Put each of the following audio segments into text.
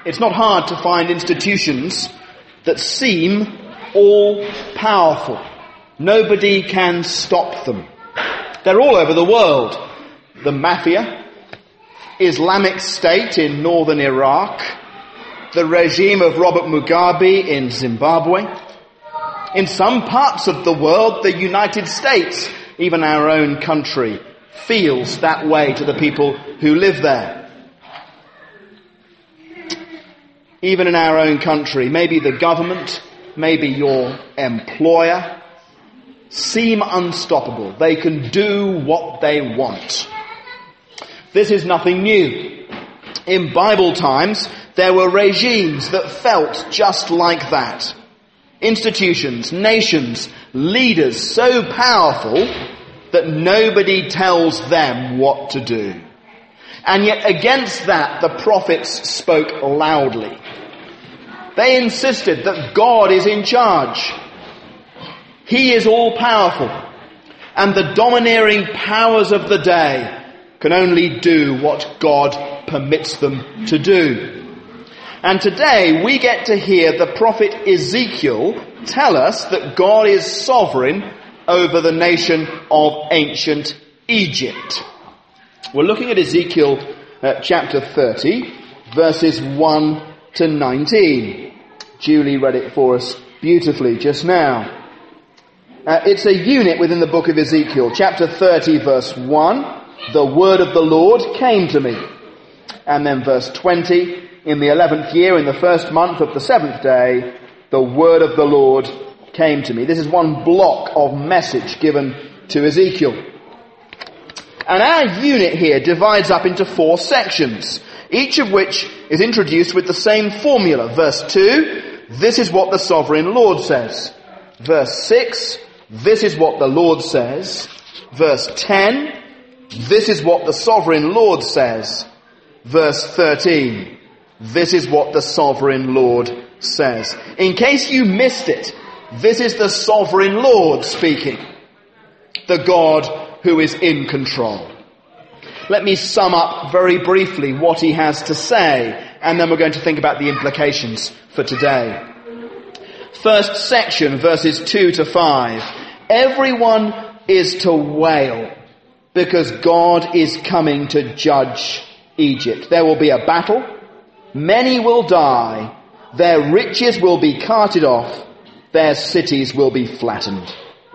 It's not hard to find institutions that seem all-powerful. Nobody can stop them. They're all over the world. The Mafia, Islamic State in northern Iraq, the regime of Robert Mugabe in Zimbabwe. In some parts of the world, the United States, even our own country, feels that way to the people who live there. Even in our own country, maybe the government, maybe your employer, seem unstoppable. They can do what they want. This is nothing new. In Bible times, there were regimes that felt just like that. Institutions, nations, leaders so powerful that nobody tells them what to do. And yet against that, the prophets spoke loudly. They insisted that God is in charge. He is all-powerful. And the domineering powers of the day can only do what God permits them to do. And today we get to hear the prophet Ezekiel tell us that God is sovereign over the nation of ancient Egypt. We're looking at Ezekiel chapter 30, verses 1 to 19. Julie read it for us beautifully just now. It's a unit within the book of Ezekiel. Chapter 30, verse 1, the word of the Lord came to me. And then verse 20, in the 11th year, in the first month of the 7th day, the word of the Lord came to me. This is one block of message given to Ezekiel. And our unit here divides up into 4 sections, each of which is introduced with the same formula. Verse 2, this is what the sovereign Lord says. Verse 6, this is what the Lord says. Verse 10, this is what the sovereign Lord says. Verse 13, this is what the sovereign Lord says. In case you missed it, this is the sovereign Lord speaking. The God who is in control. Let me sum up very briefly what he has to say, and then we're going to think about the implications for today. First section, verses 2 to 5. Everyone is to wail because God is coming to judge Egypt. There will be a battle. Many will die. Their riches will be carted off. Their cities will be flattened.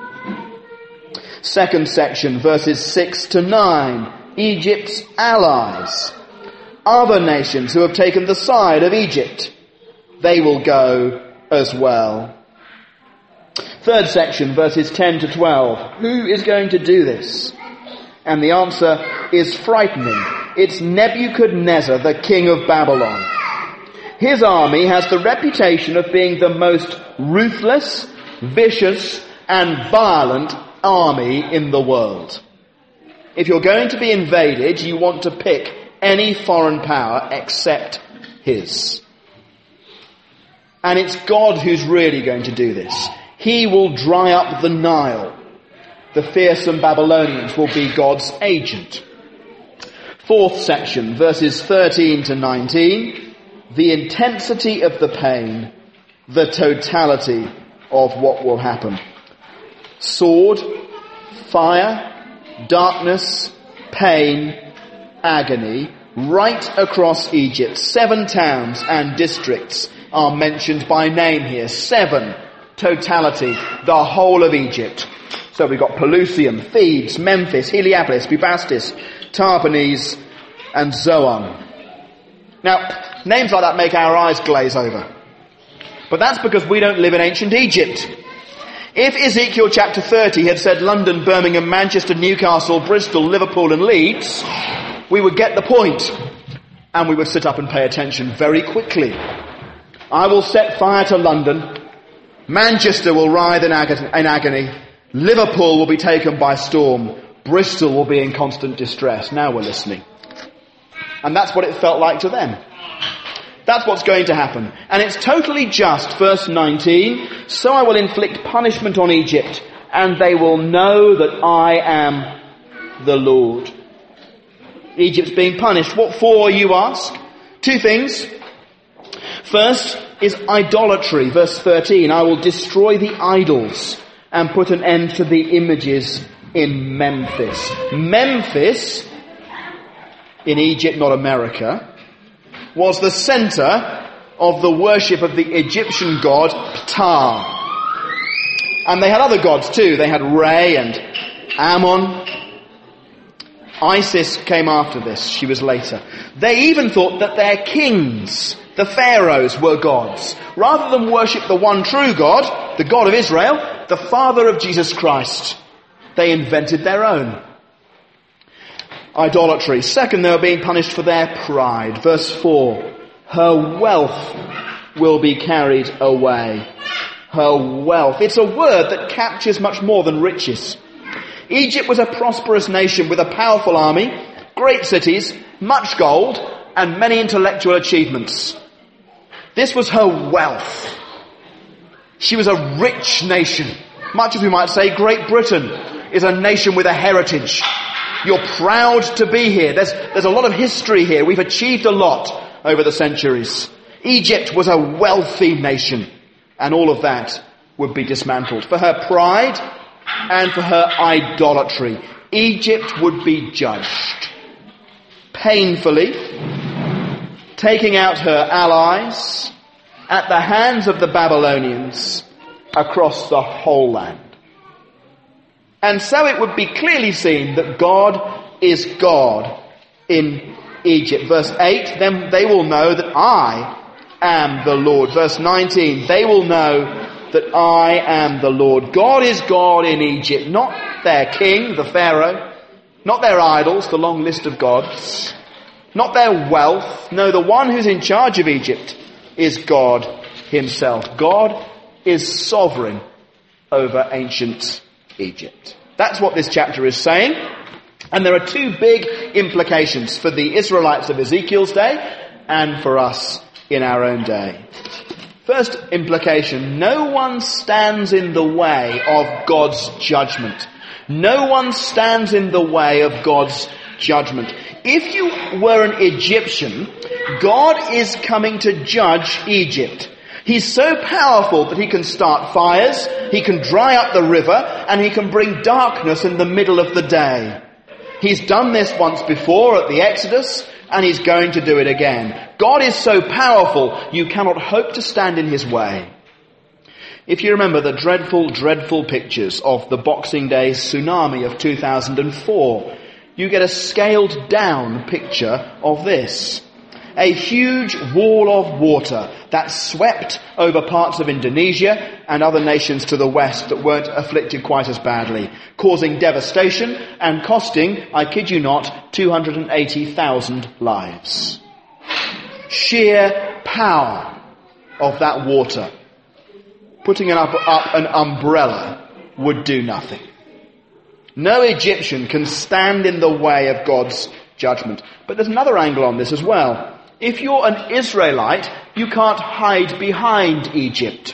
Second section, verses 6 to 9. Egypt's allies. Other nations who have taken the side of Egypt. They will go as well. Third section, verses 10 to 12. Who is going to do this? And the answer is frightening. It's Nebuchadnezzar, the king of Babylon. His army has the reputation of being the most ruthless, vicious, and violent army in the world. If you're going to be invaded, you want to pick any foreign power except his. And it's God who's really going to do this. He will dry up the Nile. The fearsome Babylonians will be God's agent. Fourth section, verses 13 to 19. The intensity of the pain, the totality of what will happen. Sword, fire, darkness, pain, agony, right across Egypt. 7 towns and districts are mentioned by name here. 7, totality, the whole of Egypt. So we've got Pelusium, Thebes, Memphis, Heliopolis, Bubastis, Tarpanese, and Zoan. Now, names like that make our eyes glaze over. But that's because we don't live in ancient Egypt. If Ezekiel chapter 30 had said London, Birmingham, Manchester, Newcastle, Bristol, Liverpool and Leeds, we would get the point. And we would sit up and pay attention very quickly. I will set fire to London. Manchester will writhe in agony. Liverpool will be taken by storm. Bristol will be in constant distress. Now we're listening. And that's what it felt like to them. That's what's going to happen. And it's totally just. Verse 19. So I will inflict punishment on Egypt, and they will know that I am the Lord. Egypt's being punished. What for, you ask? 2 things. First is idolatry. Verse 13, I will destroy the idols and put an end to the images in Memphis. Memphis, in Egypt, not America, was the center of the worship of the Egyptian god Ptah. And they had other gods too. They had Re and Ammon. Isis came after this. She was later. They even thought that their kings, the pharaohs, were gods. Rather than worship the one true God, the God of Israel, the Father of Jesus Christ, they invented their own. Idolatry. Second, they were being punished for their pride. Verse 4, her wealth will be carried away. Her wealth. It's a word that captures much more than riches. Egypt was a prosperous nation with a powerful army, great cities, much gold, and many intellectual achievements. This was her wealth. She was a rich nation. Much as we might say Great Britain is a nation with a heritage. You're proud to be here. There's a lot of history here. We've achieved a lot over the centuries. Egypt was a wealthy nation, and all of that would be dismantled. For her pride and for her idolatry, Egypt would be judged painfully, taking out her allies at the hands of the Babylonians across the whole land. And so it would be clearly seen that God is God in Egypt. Verse 8, then they will know that I am the Lord. Verse 19, they will know that I am the Lord. God is God in Egypt, not their king, the Pharaoh, not their idols, the long list of gods, not their wealth. No, the one who's in charge of Egypt is God himself. God is sovereign over ancient Egypt. That's what this chapter is saying. And there are two big implications for the Israelites of Ezekiel's day and for us in our own day. First implication, no one stands in the way of God's judgment. No one stands in the way of God's judgment. If you were an Egyptian, God is coming to judge Egypt. He's so powerful that he can start fires, he can dry up the river, and he can bring darkness in the middle of the day. He's done this once before at the Exodus, and he's going to do it again. God is so powerful, you cannot hope to stand in his way. If you remember the dreadful, dreadful pictures of the Boxing Day tsunami of 2004, you get a scaled down picture of this. A huge wall of water that swept over parts of Indonesia and other nations to the west that weren't afflicted quite as badly, causing devastation and costing, I kid you not, 280,000 lives. Sheer power of that water. Putting up an umbrella would do nothing. No Egyptian can stand in the way of God's judgment. But there's another angle on this as well. If you're an Israelite, you can't hide behind Egypt.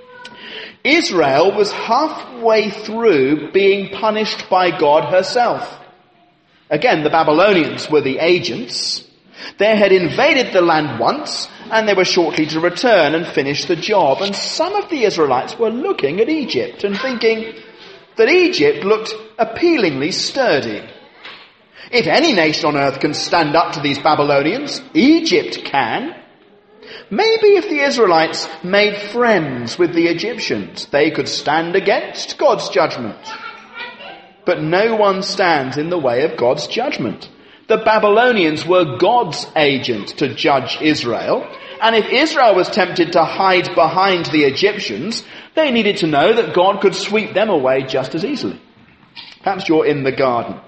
Israel was halfway through being punished by God herself. Again, the Babylonians were the agents. They had invaded the land once, and they were shortly to return and finish the job. And some of the Israelites were looking at Egypt and thinking that Egypt looked appealingly sturdy. If any nation on earth can stand up to these Babylonians, Egypt can. Maybe if the Israelites made friends with the Egyptians, they could stand against God's judgment. But no one stands in the way of God's judgment. The Babylonians were God's agent to judge Israel, and if Israel was tempted to hide behind the Egyptians, they needed to know that God could sweep them away just as easily. Perhaps you're in the garden.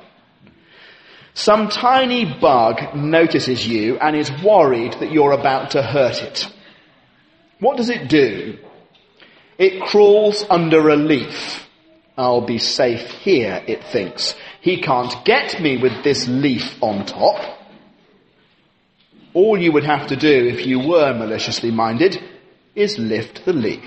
Some tiny bug notices you and is worried that you're about to hurt it. What does it do? It crawls under a leaf. I'll be safe here, it thinks. He can't get me with this leaf on top. All you would have to do if you were maliciously minded is lift the leaf.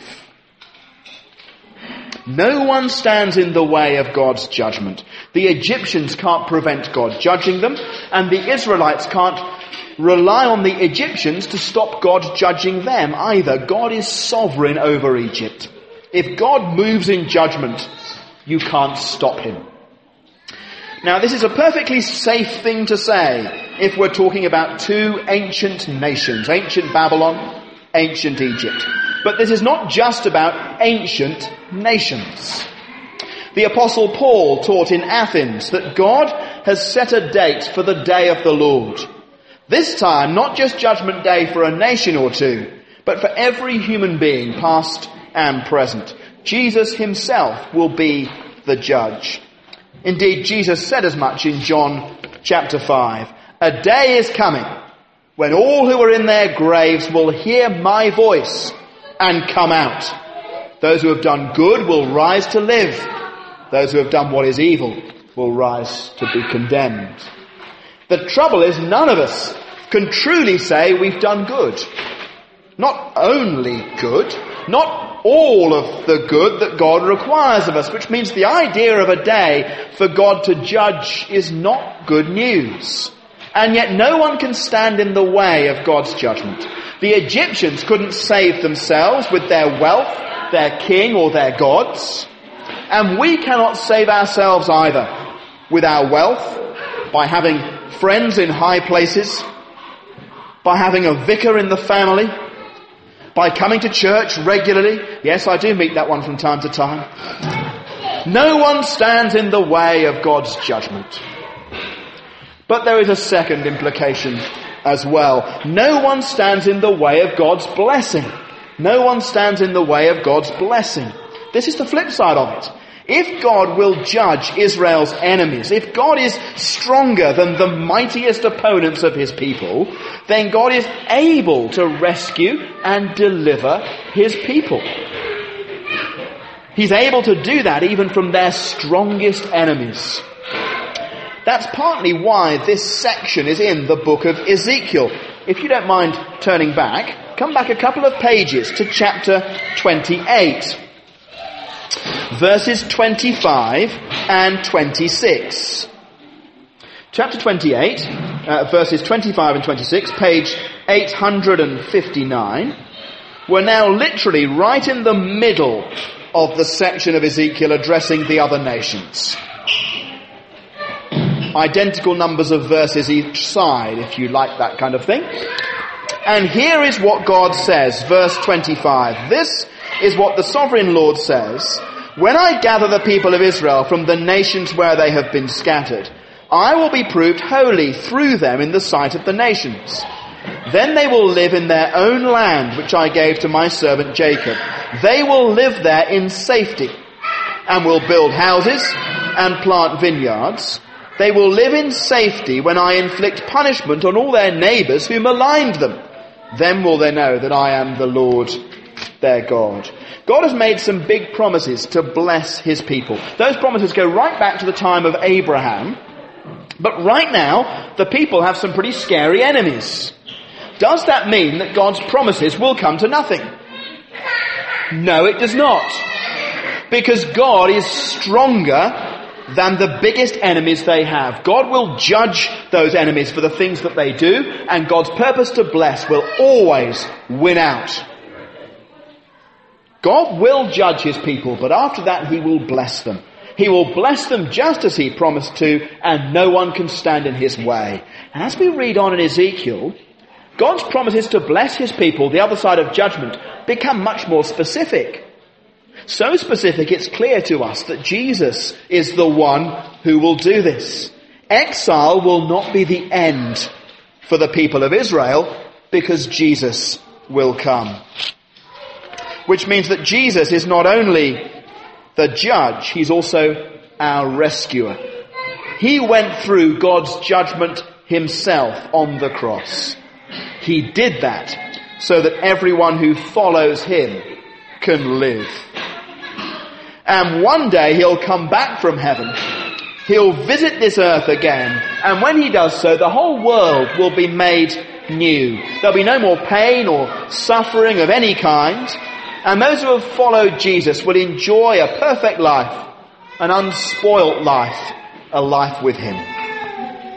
No one stands in the way of God's judgment. The Egyptians can't prevent God judging them, and the Israelites can't rely on the Egyptians to stop God judging them either. God is sovereign over Egypt. If God moves in judgment, you can't stop him. Now, this is a perfectly safe thing to say if we're talking about two ancient nations, ancient Babylon, ancient Egypt. But this is not just about ancient nations. The Apostle Paul taught in Athens that God has set a date for the day of the Lord. This time, not just Judgment Day for a nation or two, but for every human being, past and present. Jesus himself will be the judge. Indeed, Jesus said as much in John chapter 5. A day is coming when all who are in their graves will hear my voice and come out. Those who have done good will rise to live. Those who have done what is evil will rise to be condemned. The trouble is, none of us can truly say we've done good. Not only good, not all of the good that God requires of us, which means the idea of a day for God to judge is not good news. And yet no one can stand in the way of God's judgment. The Egyptians couldn't save themselves with their wealth, their king, or their gods. And we cannot save ourselves either with our wealth, by having friends in high places, by having a vicar in the family, by coming to church regularly. Yes, I do meet that one from time to time. No one stands in the way of God's judgment. But there is a second implication as well. No one stands in the way of God's blessing. No one stands in the way of God's blessing. This is the flip side of it. If God will judge Israel's enemies, if God is stronger than the mightiest opponents of his people, then God is able to rescue and deliver his people. He's able to do that even from their strongest enemies. That's partly why this section is in the book of Ezekiel. If you don't mind turning back, come back a couple of pages to chapter 28. Verses 25 and 26. Chapter 28, verses 25 and 26, page 859. We're now literally right in the middle of the section of Ezekiel addressing the other nations. Identical numbers of verses each side, if you like that kind of thing. And here is what God says, verse 25. This is what the sovereign Lord says. When I gather the people of Israel from the nations where they have been scattered, I will be proved holy through them in the sight of the nations. Then they will live in their own land, which I gave to my servant Jacob. They will live there in safety and will build houses and plant vineyards. They will live in safety when I inflict punishment on all their neighbours who maligned them. Then will they know that I am the Lord their God. God has made some big promises to bless his people. Those promises go right back to the time of Abraham. But right now, the people have some pretty scary enemies. Does that mean that God's promises will come to nothing? No, it does not. Because God is stronger than the biggest enemies they have. God will judge those enemies for the things that they do, and God's purpose to bless will always win out. God will judge his people, but after that he will bless them. He will bless them just as he promised to, and no one can stand in his way. And as we read on in Ezekiel, God's promises to bless his people, the other side of judgment, become much more specific. So specific, it's clear to us that Jesus is the one who will do this. Exile will not be the end for the people of Israel, because Jesus will come. Which means that Jesus is not only the judge, he's also our rescuer. He went through God's judgment himself on the cross. He did that so that everyone who follows him can live. And one day he'll come back from heaven. He'll visit this earth again. And when he does so, the whole world will be made new. There'll be no more pain or suffering of any kind. And those who have followed Jesus will enjoy a perfect life, an unspoilt life, a life with him.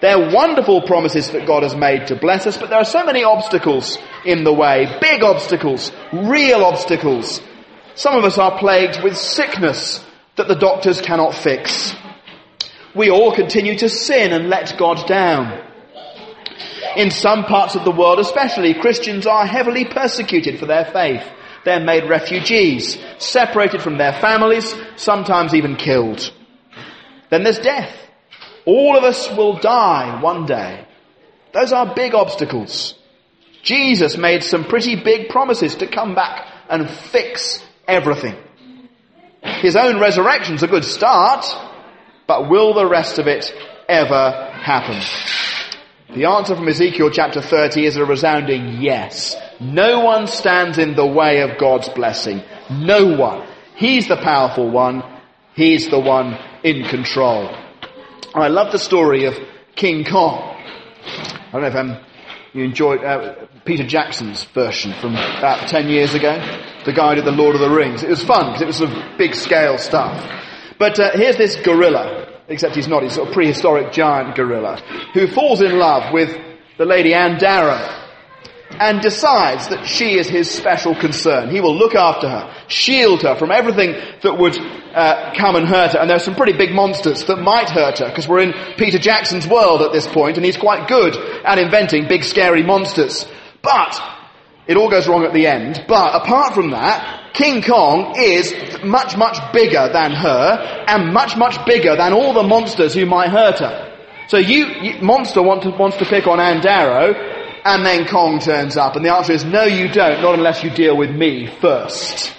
They're wonderful promises that God has made to bless us, but there are so many obstacles in the way. Big obstacles, real obstacles. Some of us are plagued with sickness that the doctors cannot fix. We all continue to sin and let God down. In some parts of the world especially, Christians are heavily persecuted for their faith. They're made refugees, separated from their families, sometimes even killed. Then there's death. All of us will die one day. Those are big obstacles. Jesus made some pretty big promises to come back and fix everything. His own resurrection's a good start, but will the rest of it ever happen? The answer from Ezekiel chapter 30 is a resounding yes. No one stands in the way of God's blessing. No one. He's the powerful one. He's the one in control. I love the story of King Kong. I don't know if you enjoyed Peter Jackson's version from about 10 years ago. The guy who did the Lord of the Rings. It was fun because it was sort of big scale stuff. But here's this gorilla. Except he's not, he's sort of prehistoric giant gorilla, who falls in love with the lady Anne Darrow and decides that she is his special concern. He will look after her, shield her from everything that would come and hurt her. And there are some pretty big monsters that might hurt her, because we're in Peter Jackson's world at this point, and he's quite good at inventing big scary monsters. But it all goes wrong at the end. But apart from that, King Kong is much, much bigger than her, and much, much bigger than all the monsters who might hurt her. So monster wants to pick on Anne Darrow, and then Kong turns up, and the answer is no, you don't, not unless you deal with me first.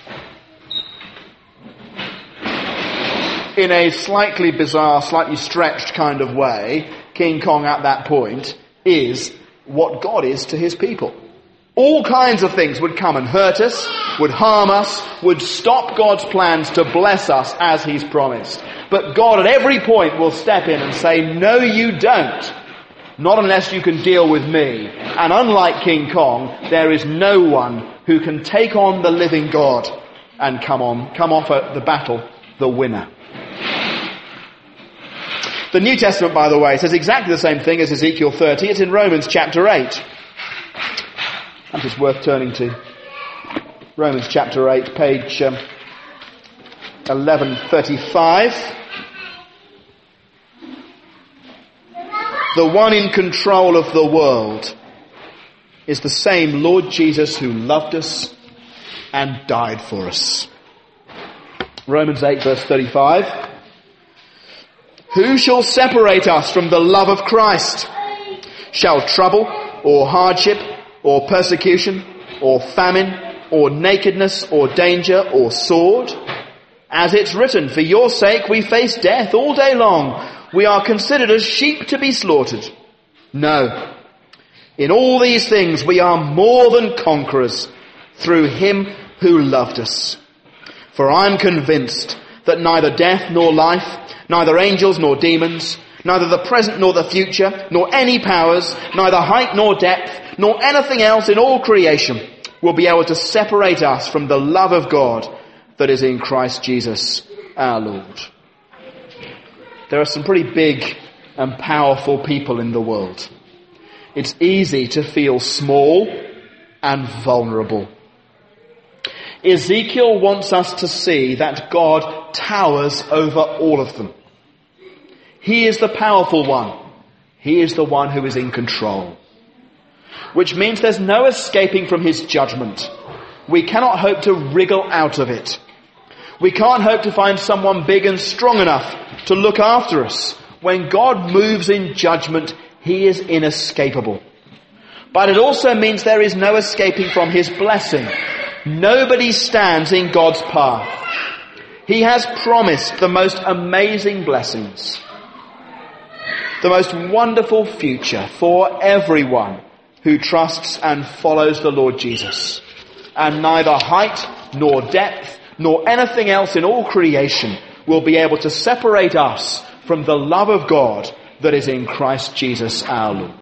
In a slightly bizarre, slightly stretched kind of way, King Kong at that point is what God is to his people. All kinds of things would come and hurt us, would harm us, would stop God's plans to bless us as he's promised. But God at every point will step in and say, no, you don't. Not unless you can deal with me. And unlike King Kong, there is no one who can take on the living God and come off at the battle the winner. The New Testament, by the way, says exactly the same thing as Ezekiel 30. It's in Romans chapter 8. I think it's worth turning to Romans chapter 8, page 1135. The one in control of the world is the same Lord Jesus who loved us and died for us. Romans 8, verse 35. Who shall separate us from the love of Christ? Shall trouble or hardship or persecution, or famine, or nakedness, or danger, or sword? As it's written, for your sake we face death all day long. We are considered as sheep to be slaughtered. No. In all these things we are more than conquerors through him who loved us. For I am convinced that neither death nor life, neither angels nor demons, neither the present nor the future, nor any powers, neither height nor depth, nor anything else in all creation will be able to separate us from the love of God that is in Christ Jesus our Lord. There are some pretty big and powerful people in the world. It's easy to feel small and vulnerable. Ezekiel wants us to see that God towers over all of them. He is the powerful one. He is the one who is in control. Which means there's no escaping from his judgment. We cannot hope to wriggle out of it. We can't hope to find someone big and strong enough to look after us. When God moves in judgment, he is inescapable. But it also means there is no escaping from his blessing. Nobody stands in God's path. He has promised the most amazing blessings, the most wonderful future for everyone who trusts and follows the Lord Jesus. And neither height nor depth nor anything else in all creation will be able to separate us from the love of God that is in Christ Jesus our Lord.